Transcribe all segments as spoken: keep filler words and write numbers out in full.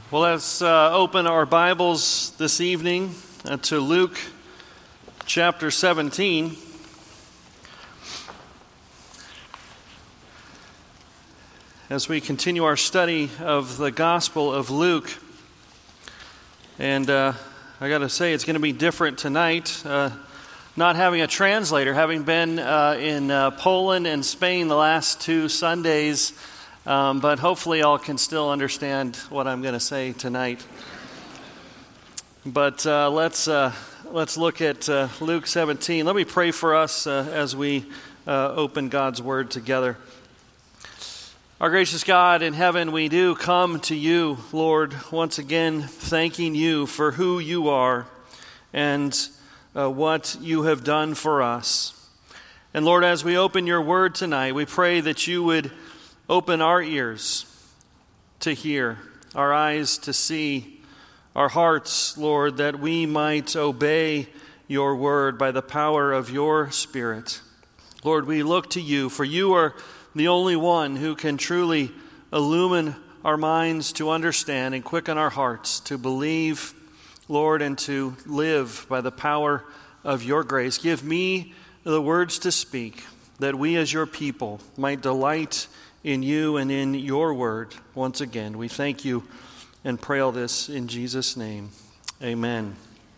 Well, let's uh, open our Bibles this evening uh, to Luke chapter seventeen. As we continue our study of the Gospel of Luke. And uh, I got to say, it's going to be different tonight. Uh, not having a translator, having been uh, in uh, Poland and Spain the last two Sundays. Um, but hopefully all can still understand what I'm going to say tonight. But uh, let's uh, let's look at uh, Luke seventeen. Let me pray for us uh, as we uh, open God's Word together. Our gracious God in heaven, we do come to you, Lord, once again thanking you for who you are and uh, what you have done for us. And Lord, as we open your Word tonight, we pray that you would open our ears to hear, our eyes to see, our hearts, Lord, that we might obey your word by the power of your Spirit. Lord, we look to you, for you are the only one who can truly illumine our minds to understand and quicken our hearts to believe, Lord, and to live by the power of your grace. Give me the words to speak, that we as your people might delight in you and in your word. Once again, we thank you and pray all this in Jesus' name. Amen.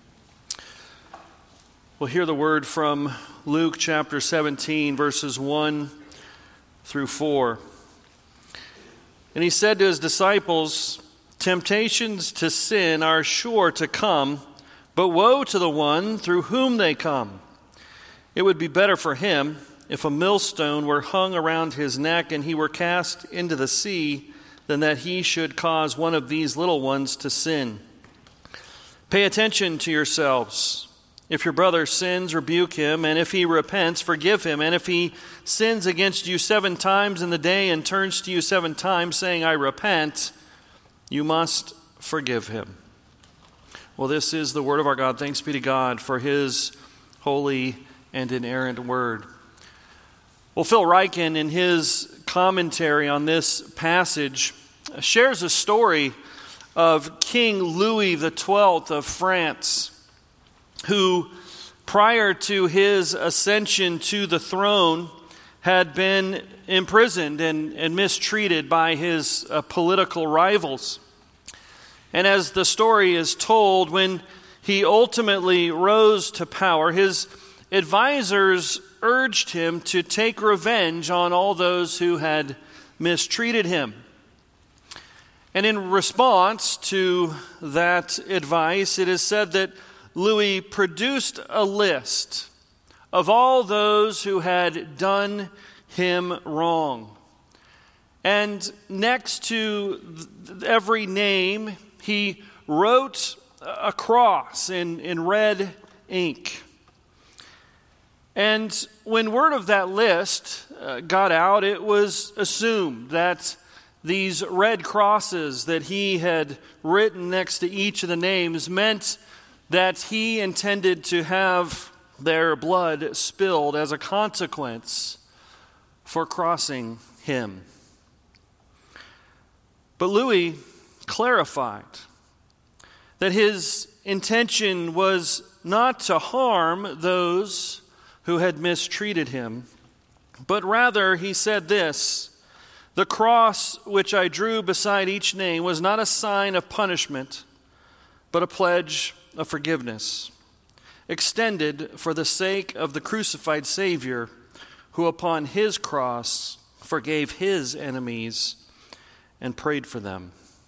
We'll hear the word from Luke chapter seventeen, verses one through four. And he said to his disciples, "Temptations to sin are sure to come, but woe to the one through whom they come. It would be better for him if a millstone were hung around his neck and he were cast into the sea, than that he should cause one of these little ones to sin. Pay attention to yourselves. If your brother sins, rebuke him, and if he repents, forgive him. And if he sins against you seven times in the day and turns to you seven times, saying, 'I repent,' you must forgive him." Well, this is the word of our God. Thanks be to God for his holy and inerrant word. Well, Phil Ryken, in his commentary on this passage, shares a story of King Louis the twelfth of France, who, prior to his ascension to the throne, had been imprisoned and, and mistreated by his uh, political rivals. And as the story is told, when he ultimately rose to power, his advisors urged him to take revenge on all those who had mistreated him. And in response to that advice, it is said that Louis produced a list of all those who had done him wrong. And next to every name, he wrote a cross in, in red ink. And when word of that list uh, got out, it was assumed that these red crosses that he had written next to each of the names meant that he intended to have their blood spilled as a consequence for crossing him. But Louis clarified that his intention was not to harm those who had mistreated him, but rather he said this: "The cross which I drew beside each name was not a sign of punishment, but a pledge of forgiveness, extended for the sake of the crucified Savior, who upon his cross forgave his enemies and prayed for them."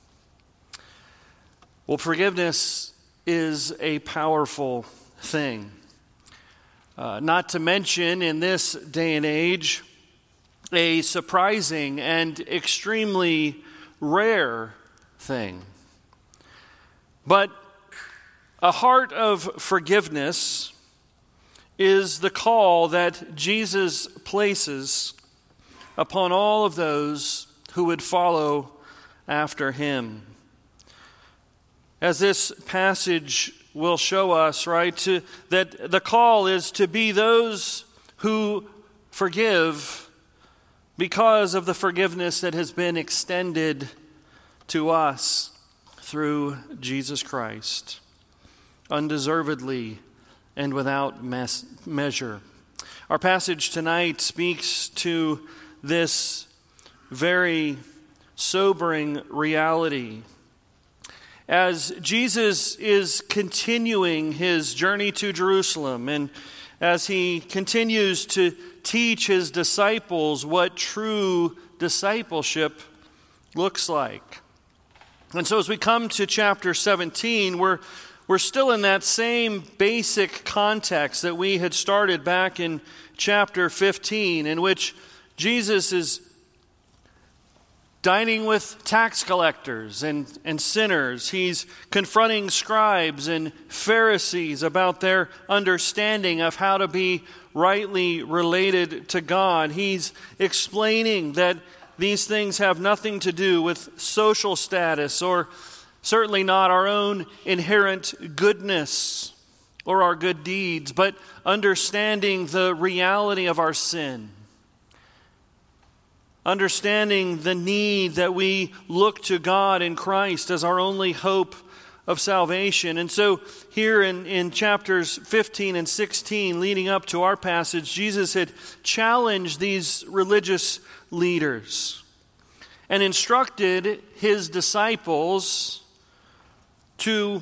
Well, forgiveness is a powerful thing. Uh, not to mention, in this day and age, a surprising and extremely rare thing. But a heart of forgiveness is the call that Jesus places upon all of those who would follow after him. As this passage will show us, right, to, that the call is to be those who forgive because of the forgiveness that has been extended to us through Jesus Christ, undeservedly and without mes- measure. Our passage tonight speaks to this very sobering reality. As Jesus is continuing his journey to Jerusalem, and as he continues to teach his disciples what true discipleship looks like. And so as we come to chapter seventeen, we're, we're still in that same basic context that we had started back in chapter fifteen, in which Jesus is dining with tax collectors and, and sinners. He's confronting scribes and Pharisees about their understanding of how to be rightly related to God. He's explaining that these things have nothing to do with social status, or certainly not our own inherent goodness or our good deeds, but understanding the reality of our sin. Understanding the need that we look to God in Christ as our only hope of salvation. And so here in, in chapters fifteen and sixteen, leading up to our passage, Jesus had challenged these religious leaders and instructed his disciples to,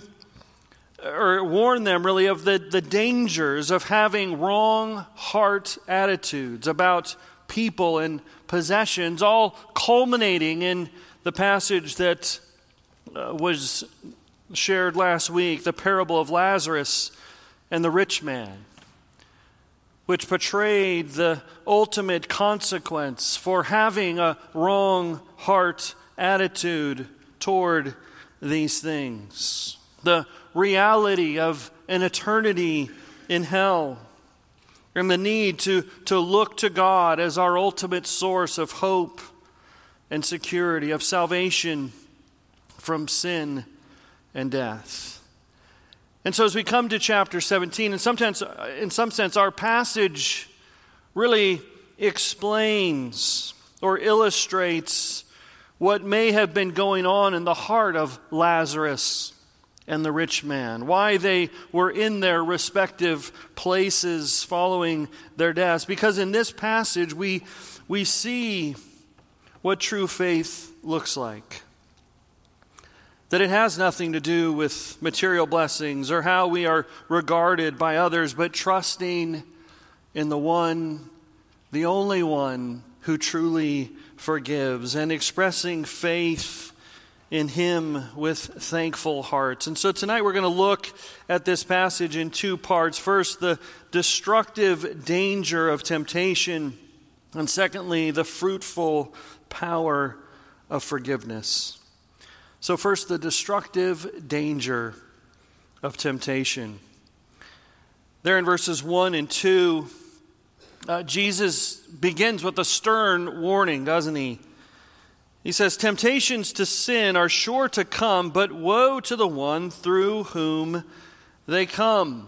or warn them really of the, the dangers of having wrong heart attitudes about people and possessions, all culminating in the passage that uh, was shared last week, the parable of Lazarus and the rich man, which portrayed the ultimate consequence for having a wrong heart attitude toward these things. The reality of an eternity in hell, and the need to, to look to God as our ultimate source of hope and security, of salvation from sin and death. And so as we come to chapter seventeen, and sometimes, in some sense, our passage really explains or illustrates what may have been going on in the heart of Lazarus and the rich man, why they were in their respective places following their deaths. Because in this passage we we see what true faith looks like. That it has nothing to do with material blessings or how we are regarded by others, but trusting in the one, the only one who truly forgives, and expressing faith in him with thankful hearts. And so tonight we're going to look at this passage in two parts. First, the destructive danger of temptation, and secondly, the fruitful power of forgiveness. So first, the destructive danger of temptation. There in verses one and two, uh, Jesus begins with a stern warning, doesn't he? He says, temptations to sin are sure to come, but woe to the one through whom they come.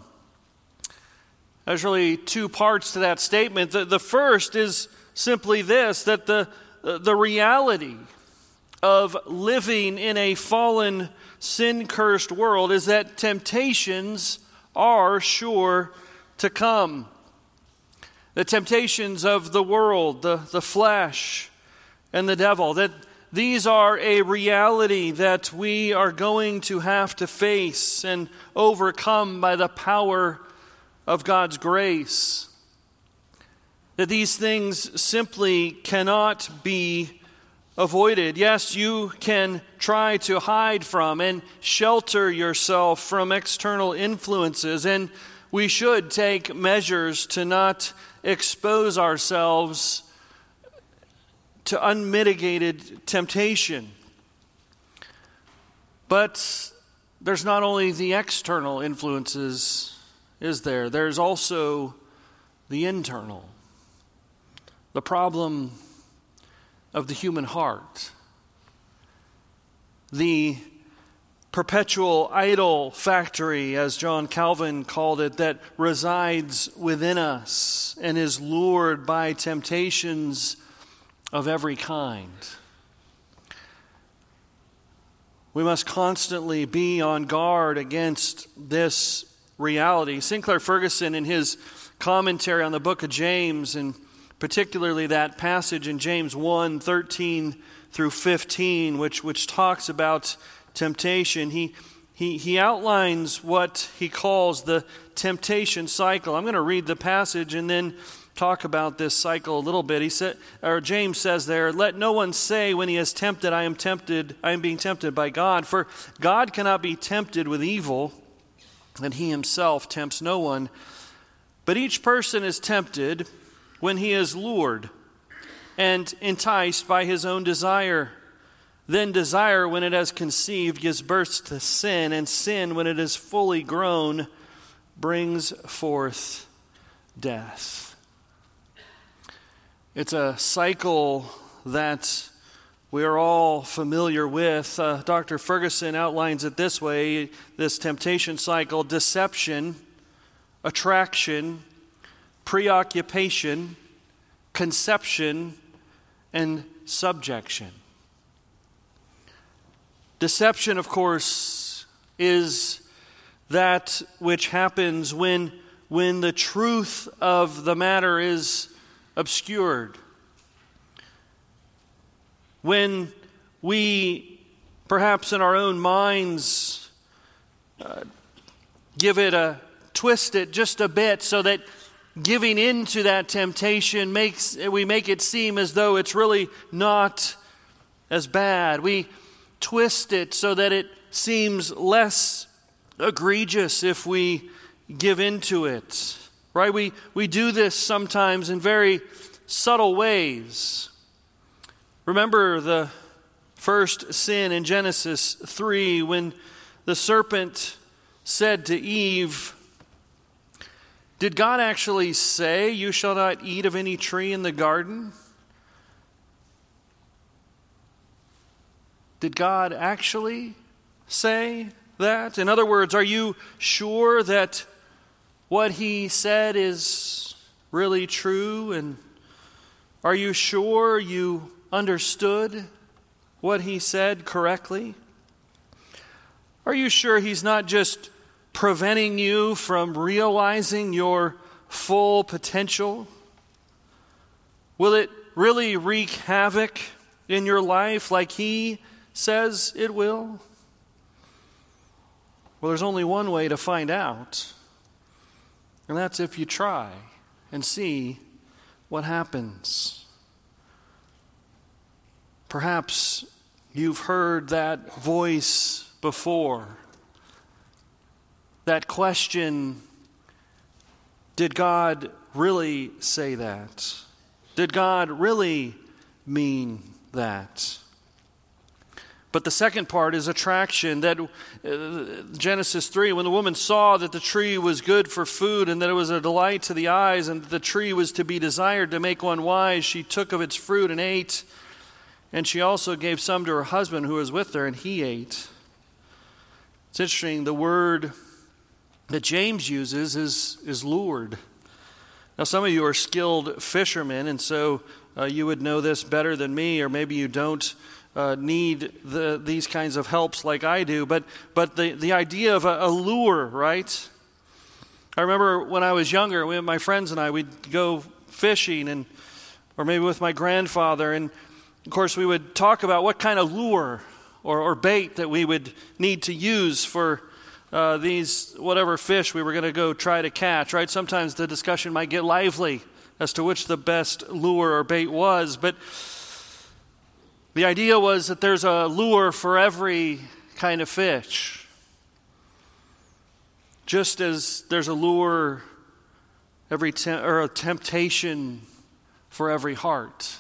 There's really two parts to that statement. The, the first is simply this, that the, the reality of living in a fallen, sin-cursed world is that temptations are sure to come. The temptations of the world, the, the flesh, and the devil, that these are a reality that we are going to have to face and overcome by the power of God's grace. That these things simply cannot be avoided. Yes, you can try to hide from and shelter yourself from external influences, and we should take measures to not expose ourselves to unmitigated temptation. But there's not only the external influences, is there? There's also the internal. The problem of the human heart. The perpetual idol factory, as John Calvin called it, that resides within us and is lured by temptations of every kind. We must constantly be on guard against this reality. Sinclair Ferguson, in his commentary on the book of James, and particularly that passage in James one, thirteen through fifteen, which, which talks about temptation, he, he, he outlines what he calls the temptation cycle. I'm going to read the passage and then talk about this cycle a little bit. He said, or James says there, "Let no one say when he is tempted, I am tempted, I am being tempted by God. For God cannot be tempted with evil, and he himself tempts no one. But each person is tempted when he is lured and enticed by his own desire. Then desire, when it has conceived, gives birth to sin, and sin, when it is fully grown, brings forth death." It's a cycle that we are all familiar with. Uh, Doctor Ferguson outlines it this way, this temptation cycle: deception, attraction, preoccupation, conception, and subjection. Deception, of course, is that which happens when, when the truth of the matter is obscured. When we, perhaps in our own minds, uh, give it a twist it just a bit so that giving into that temptation makes we make it seem as though it's really not as bad. We twist it so that it seems less egregious if we give into it. Right? We, we do this sometimes in very subtle ways. Remember the first sin in Genesis three, when the serpent said to Eve, did God actually say, "You shall not eat of any tree in the garden"? Did God actually say that? In other words, are you sure that what he said is really true? And are you sure you understood what he said correctly? Are you sure he's not just preventing you from realizing your full potential? Will it really wreak havoc in your life like he says it will? Well, there's only one way to find out. And that's if you try and see what happens. Perhaps you've heard that voice before. That question, did God really say that? Did God really mean that? But the second part is attraction. That uh, Genesis three, when the woman saw that the tree was good for food and that it was a delight to the eyes and that the tree was to be desired to make one wise, she took of its fruit and ate. And she also gave some to her husband who was with her, and he ate. It's interesting, the word that James uses is, is lured. Now, some of you are skilled fishermen, and so uh, you would know this better than me, or maybe you don't Uh, need the, these kinds of helps like I do, but but the, the idea of a, a lure, right? I remember when I was younger, we, my friends and I, we'd go fishing, and or maybe with my grandfather, and of course we would talk about what kind of lure or, or bait that we would need to use for uh, these whatever fish we were going to go try to catch, right? Sometimes the discussion might get lively as to which the best lure or bait was, but the idea was that there's a lure for every kind of fish. Just as there's a lure, every te- or a temptation for every heart.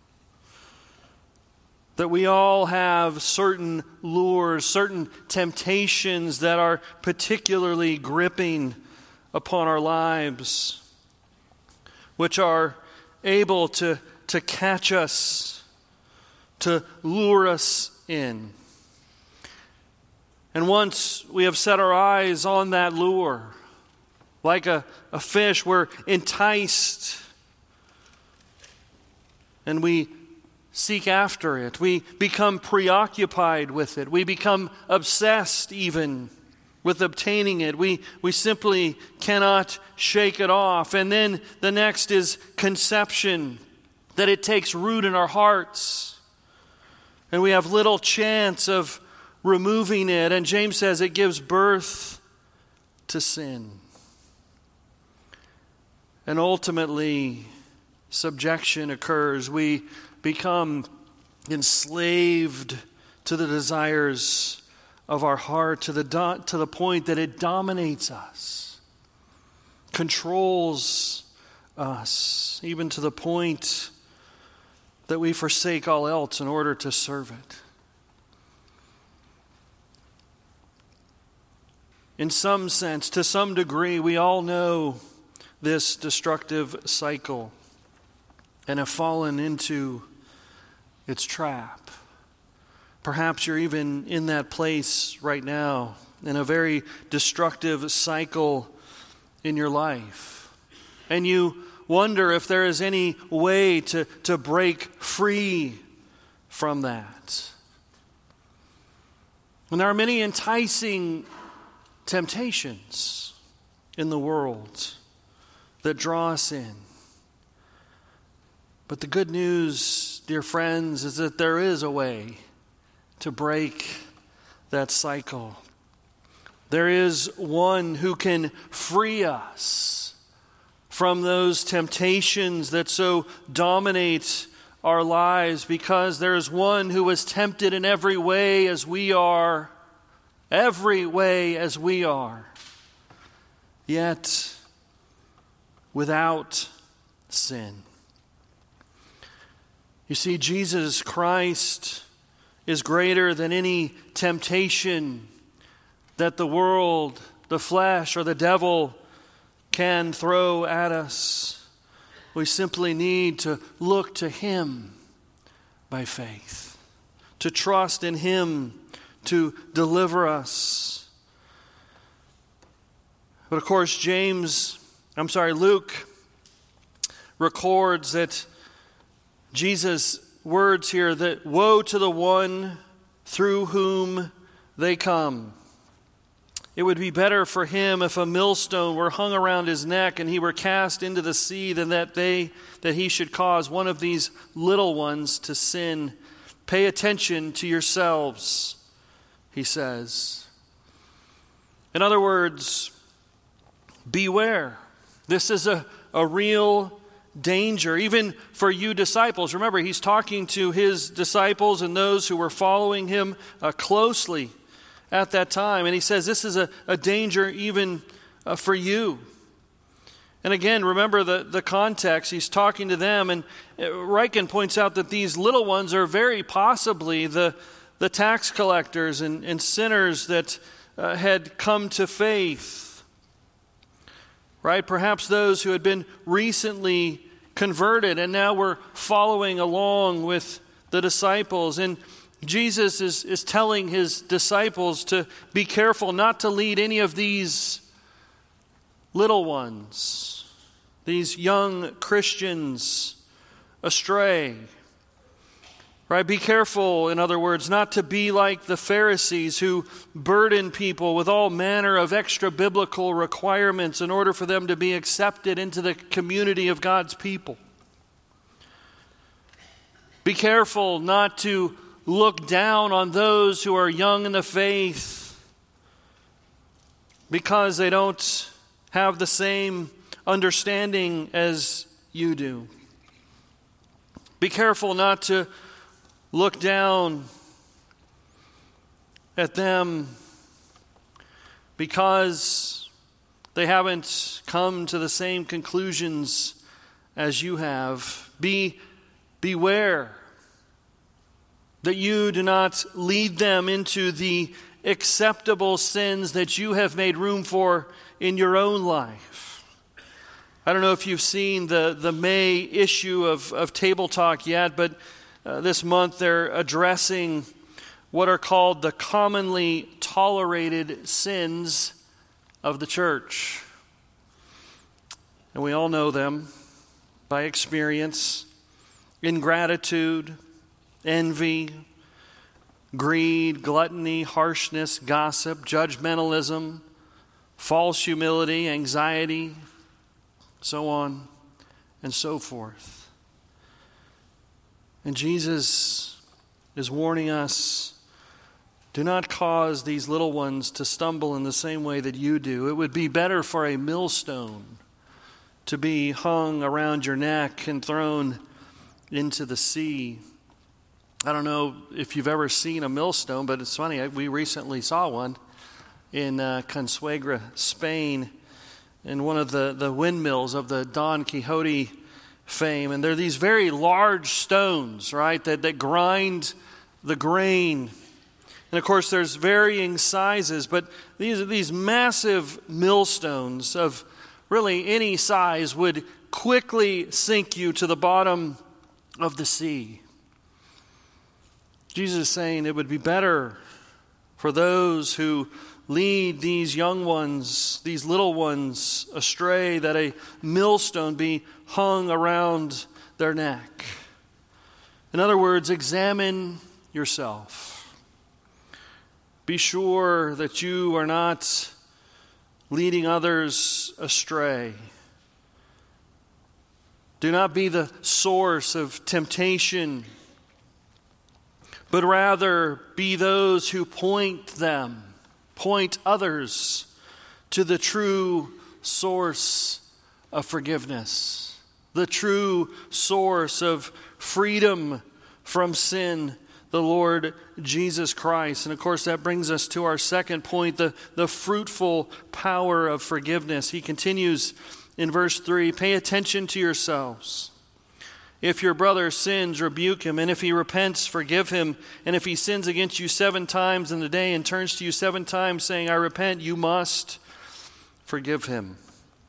That we all have certain lures, certain temptations that are particularly gripping upon our lives, which are able to, to catch us, to lure us in. And once we have set our eyes on that lure, like a, a fish, we're enticed, and we seek after it. We become preoccupied with it. We become obsessed even with obtaining it. We, we simply cannot shake it off. And then the next is conception, that it takes root in our hearts. And we have little chance of removing it. And James says it gives birth to sin. And ultimately, subjection occurs. We become enslaved to the desires of our heart to the do- to the point that it dominates us, controls us, even to the point that we forsake all else in order to serve it. In some sense, to some degree, we all know this destructive cycle and have fallen into its trap. Perhaps you're even in that place right now, in a very destructive cycle in your life. And you wonder if there is any way to, to break free from that. And there are many enticing temptations in the world that draw us in. But the good news, dear friends, is that there is a way to break that cycle. There is one who can free us from those temptations that so dominate our lives, because there is one who was tempted in every way as we are, every way as we are, yet without sin. You see, Jesus Christ is greater than any temptation that the world, the flesh, or the devil can throw at us. We simply need to look to Him by faith, to trust in Him to deliver us. But of course, James, I'm sorry, Luke records that Jesus' words here, that woe to the one through whom they come. It would be better for him if a millstone were hung around his neck and he were cast into the sea than that they that he should cause one of these little ones to sin. Pay attention to yourselves, he says. In other words, beware. This is a, a real danger, even for you disciples. Remember, he's talking to his disciples and those who were following him uh, closely at that time. And he says this is a, a danger even uh, for you. And again, remember the, the context. He's talking to them, and Ryken points out that these little ones are very possibly the, the tax collectors and, and sinners that uh, had come to faith. Right? Perhaps those who had been recently converted and now were following along with the disciples. And Jesus is, is telling his disciples to be careful not to lead any of these little ones, these young Christians, astray. Right? Be careful, in other words, not to be like the Pharisees who burden people with all manner of extra biblical requirements in order for them to be accepted into the community of God's people. Be careful not to look down on those who are young in the faith because they don't have the same understanding as you do. Be careful not to look down at them because they haven't come to the same conclusions as you have. Be beware that you do not lead them into the acceptable sins that you have made room for in your own life. I don't know if you've seen the, the May issue of, of Table Talk yet, but Uh, this month they're addressing what are called the commonly tolerated sins of the church. And we all know them by experience: ingratitude, envy, greed, gluttony, harshness, gossip, judgmentalism, false humility, anxiety, so on and so forth. And Jesus is warning us, do not cause these little ones to stumble in the same way that you do. It would be better for a millstone to be hung around your neck and thrown into the sea. I don't know if you've ever seen a millstone, but it's funny. We recently saw one in uh, Consuegra, Spain, in one of the, the windmills of the Don Quixote fame. And they're these very large stones, right, that, that grind the grain. And of course, there's varying sizes, but these are these massive millstones of really any size would quickly sink you to the bottom of the sea. Jesus is saying it would be better for those who lead these young ones, these little ones astray, that a millstone be hung around their neck. In other words, examine yourself. Be sure that you are not leading others astray. Do not be the source of temptation, but rather be those who point them, point others to the true source of forgiveness, the true source of freedom from sin, the Lord Jesus Christ. And of course, that brings us to our second point, the, the fruitful power of forgiveness. He continues in verse three, pay attention to yourselves. If your brother sins, rebuke him, and if he repents, forgive him. And if he sins against you seven times in the day and turns to you seven times saying, I repent, you must forgive him.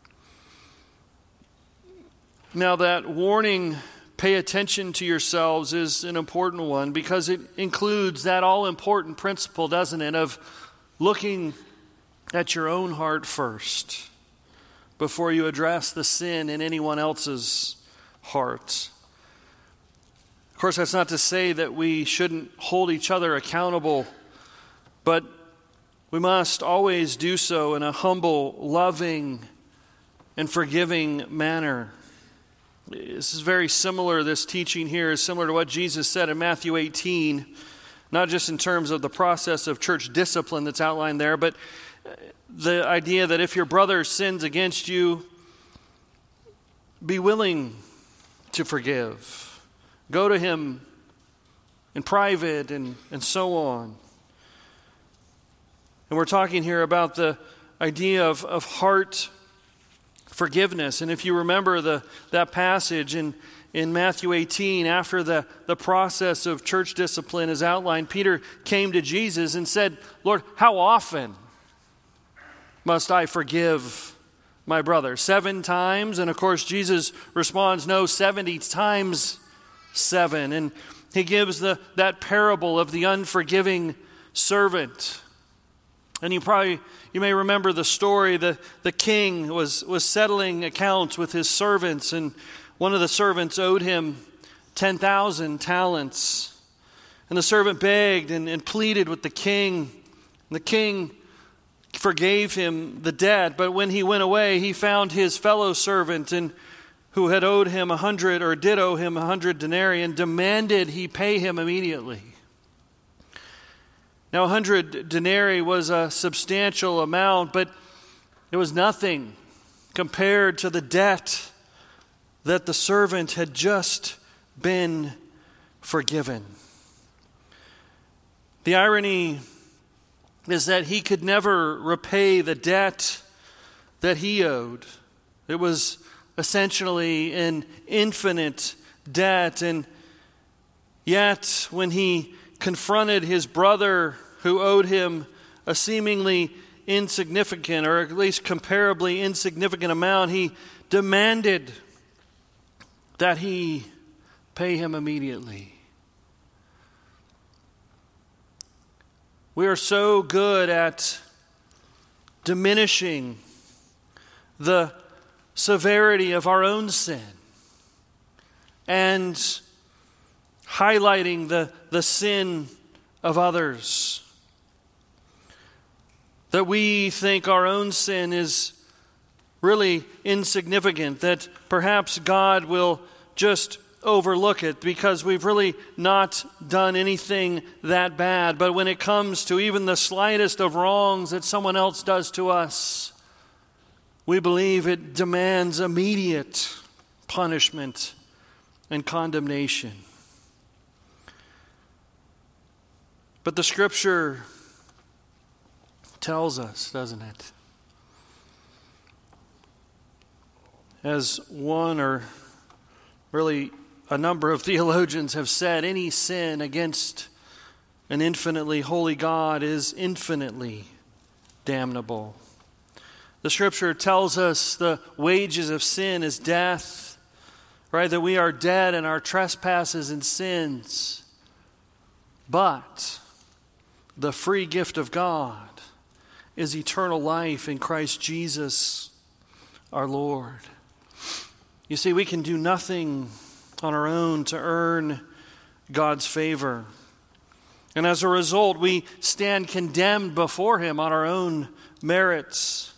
Now that warning, pay attention to yourselves, is an important one because it includes that all-important principle, doesn't it, of looking at your own heart first before you address the sin in anyone else's heart. Of course, that's not to say that we shouldn't hold each other accountable, but we must always do so in a humble, loving, and forgiving manner. This is very similar, this teaching here is similar to what Jesus said in Matthew eighteen, not just in terms of the process of church discipline that's outlined there, but the idea that if your brother sins against you, be willing to forgive. Go to him in private and, and so on. And we're talking here about the idea of, of heart forgiveness. And if you remember the that passage in, in Matthew eighteen, after the, the process of church discipline is outlined, Peter came to Jesus and said, Lord, how often must I forgive my brother? Seven times? And of course, Jesus responds, no, seventy times seven. And he gives the that parable of the unforgiving servant. And you probably, you may remember the story. The, the king was, was settling accounts with his servants, and one of the servants owed him ten thousand talents. And the servant begged and, and pleaded with the king. And the king forgave him the debt, but when he went away, he found his fellow servant and who had owed him a hundred, or did owe him a hundred denarii, and demanded he pay him immediately. Now, a hundred denarii was a substantial amount, but it was nothing compared to the debt that the servant had just been forgiven. The irony is that he could never repay the debt that he owed. It was essentially an infinite debt, and yet when he confronted his brother who owed him a seemingly insignificant, or at least comparably insignificant amount, he demanded that he pay him immediately. We are so good at diminishing the severity of our own sin and highlighting the, the sin of others. That we think our own sin is really insignificant, that perhaps God will just overlook it because we've really not done anything that bad. But when it comes to even the slightest of wrongs that someone else does to us, we believe it demands immediate punishment and condemnation. But the Scripture tells us, doesn't it? As one or really a number of theologians have said, any sin against an infinitely holy God is infinitely damnable. The Scripture tells us the wages of sin is death, right? That we are dead in our trespasses and sins. But the free gift of God is eternal life in Christ Jesus our Lord. You see, we can do nothing on our own to earn God's favor. And as a result, we stand condemned before Him on our own merits.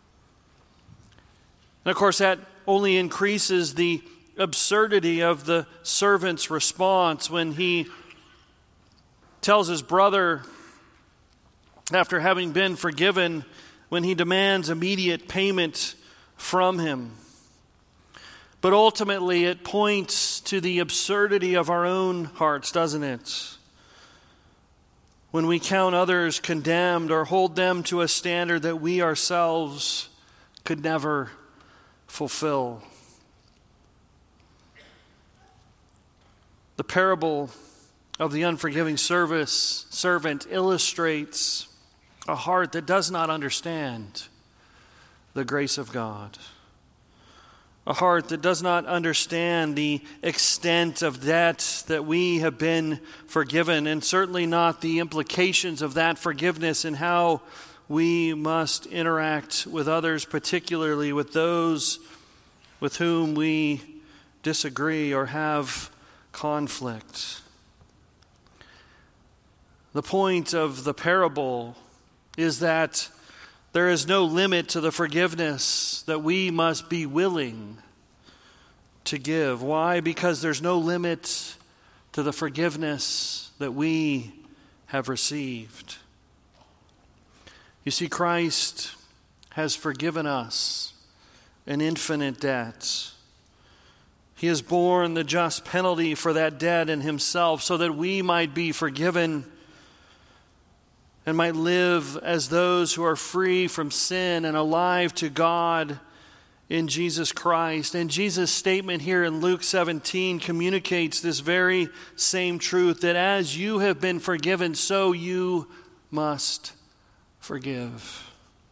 And of course, that only increases the absurdity of the servant's response when he tells his brother, after having been forgiven, when he demands immediate payment from him. But ultimately, it points to the absurdity of our own hearts, doesn't it? When we count others condemned or hold them to a standard that we ourselves could never fulfill. The parable of the unforgiving service servant illustrates a heart that does not understand the grace of God. A heart that does not understand the extent of debt that we have been forgiven, and certainly not the implications of that forgiveness and how we must interact with others, particularly with those with whom we disagree or have conflict. The point of the parable is that there is no limit to the forgiveness that we must be willing to give. Why? Because there's no limit to the forgiveness that we have received. You see, Christ has forgiven us an infinite debt. He has borne the just penalty for that debt in Himself so that we might be forgiven and might live as those who are free from sin and alive to God in Jesus Christ. And Jesus' statement here in Luke seventeen communicates this very same truth, that as you have been forgiven, so you must forgive.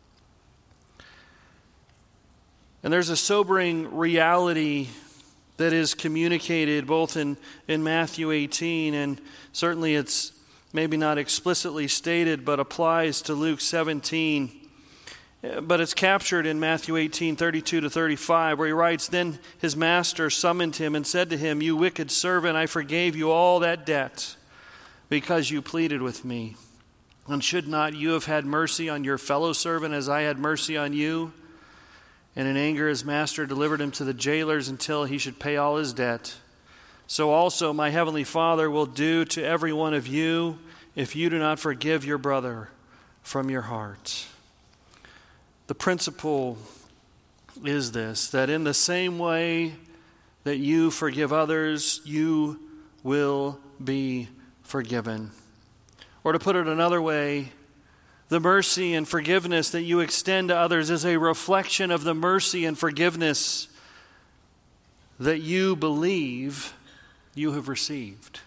And there's a sobering reality that is communicated both in, in Matthew eighteen, and certainly it's maybe not explicitly stated, but applies to Luke seventeen. But it's captured in Matthew eighteen, thirty-two to thirty-five, where he writes, "Then his master summoned him and said to him, 'You wicked servant, I forgave you all that debt because you pleaded with me. And should not you have had mercy on your fellow servant as I had mercy on you?' And in anger his master delivered him to the jailers until he should pay all his debt. So also my heavenly Father will do to every one of you if you do not forgive your brother from your heart." The principle is this, that in the same way that you forgive others, you will be forgiven. Or to put it another way, the mercy and forgiveness that you extend to others is a reflection of the mercy and forgiveness that you believe you have received.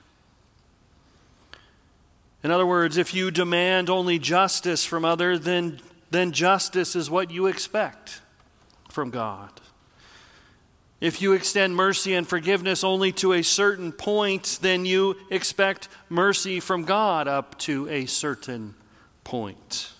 In other words, if you demand only justice from others, then, then justice is what you expect from God. If you extend mercy and forgiveness only to a certain point, then you expect mercy from God up to a certain point.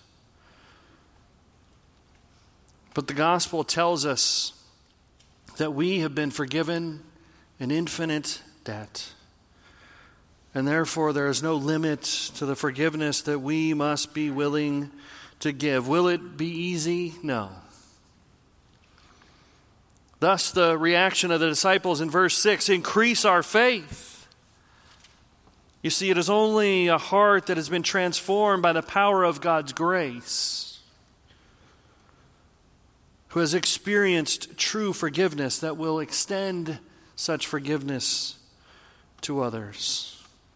But the gospel tells us that we have been forgiven an infinite debt. And therefore, there is no limit to the forgiveness that we must be willing to give. Will it be easy? No. Thus, the reaction of the disciples in verse six, increase our faith. You see, it is only a heart that has been transformed by the power of God's grace, who has experienced true forgiveness, that will extend such forgiveness to others.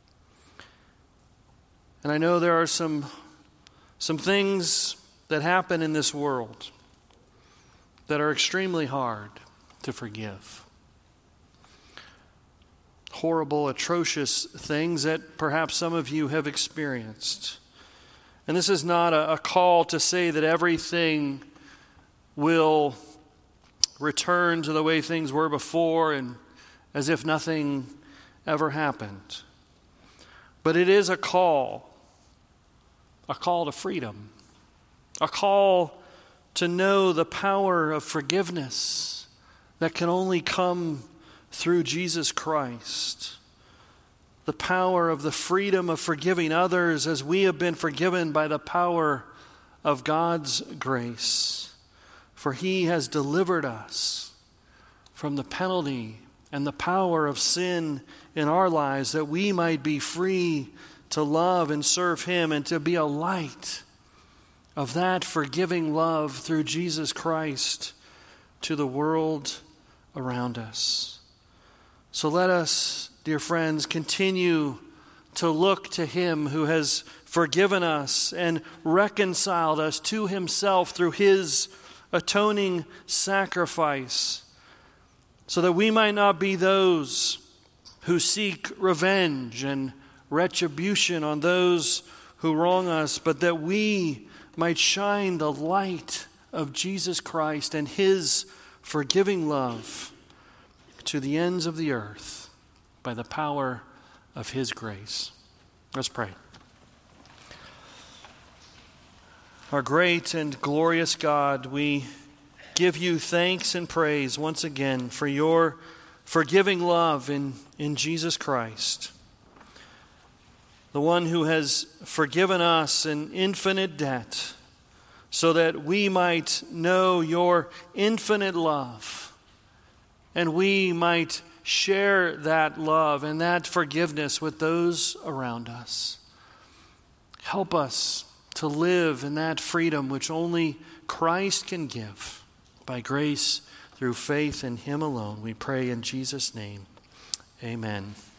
And I know there are some, some things that happen in this world that are extremely hard to forgive. Horrible, atrocious things that perhaps some of you have experienced. And this is not a, a call to say that everything will return to the way things were before and as if nothing ever happened. But it is a call, a call to freedom, a call to know the power of forgiveness that can only come through Jesus Christ. The power of the freedom of forgiving others as we have been forgiven by the power of God's grace. For He has delivered us from the penalty and the power of sin in our lives, that we might be free to love and serve Him and to be a light of that forgiving love through Jesus Christ to the world around us. So let us, dear friends, continue to look to Him who has forgiven us and reconciled us to Himself through His atoning sacrifice, so that we might not be those who seek revenge and retribution on those who wrong us, but that we might shine the light of Jesus Christ and His forgiving love to the ends of the earth by the power of His grace. Let's pray. Our great and glorious God, we give You thanks and praise once again for Your forgiving love in, in Jesus Christ, the one who has forgiven us an infinite debt so that we might know Your infinite love and we might share that love and that forgiveness with those around us. Help us to live in that freedom which only Christ can give by grace through faith in Him alone. We pray in Jesus' name. Amen.